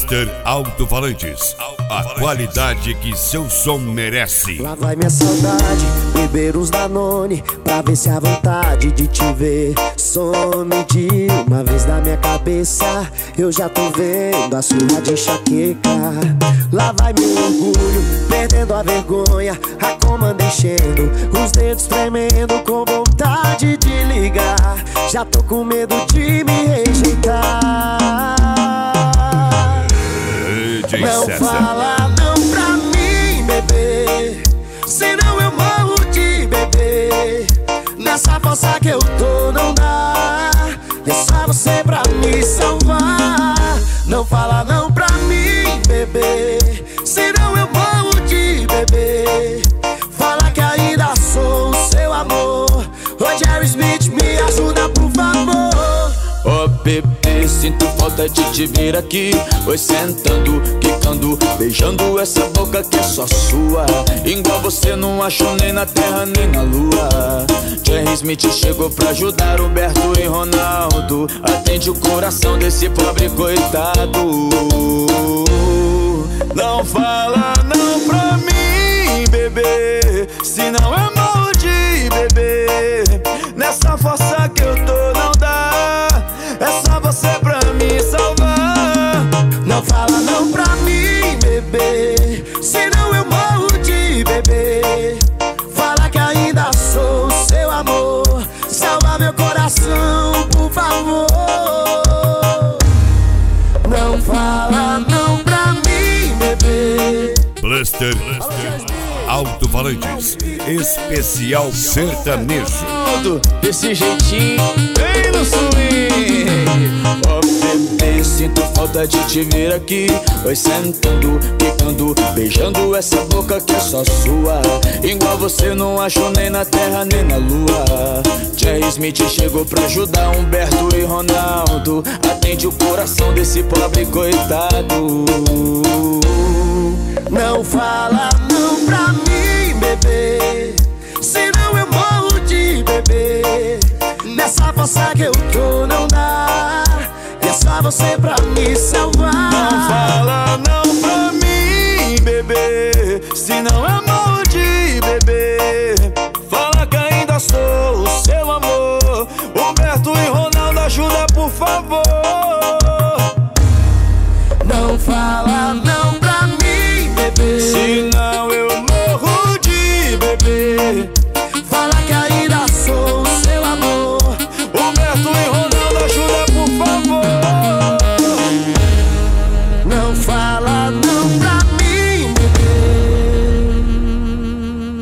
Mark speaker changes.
Speaker 1: Blaster Alto-Falantes, a qualidade que seu som merece.
Speaker 2: Lá vai minha saudade, beber uns Danone, pra ver se a vontade de te ver some de uma vez na minha cabeça. Eu já tô vendo a sua de enxaqueca. Lá vai meu orgulho, perdendo a vergonha, a comanda enchendo, os dedos tremendo com vontade de ligar. Já tô com medo de me rejeitar. Não fala não pra mim, bebê, senão eu morro de bebê. Nessa força que eu tô não dá, é só você pra me salvar. Não fala não pra mim, bebê, senão eu morro de bebê. Fala que ainda sou o seu amor. Ô Jerry Smith, me ajuda por favor.
Speaker 3: Ô bebê, sinto falta de te ver aqui. Oi, sentando, quicando, beijando essa boca que é só sua. Igual você não achou nem na terra nem na lua. Jerry Smith chegou pra ajudar Humberto e Ronaldo. Atende o coração desse pobre coitado. Não fala não pra mim, bebê, senão eu morro de bebê. Nessa força que eu tô não dá, é só você pra me salvar.
Speaker 2: Não fala não pra mim, bebê, senão eu morro de bebê. Fala que ainda sou o seu amor. Salva meu coração, por favor. Não fala não pra mim, bebê.
Speaker 1: Blaster Alto-Falantes, especial sertanejo.
Speaker 3: Desse jeitinho, bem no swing. Ó bebê, sinto falta de te ver aqui. Oi, sentando, quicando, beijando essa boca que é só sua. Igual você não achou nem na terra nem na lua. Jerry Smith chegou pra ajudar Humberto e Ronaldo. Atende o coração desse pobre coitado.
Speaker 2: Não fala não pra mim, bebê, senão eu morro de bebê. Nessa força que eu tô não dá, é só você pra me salvar.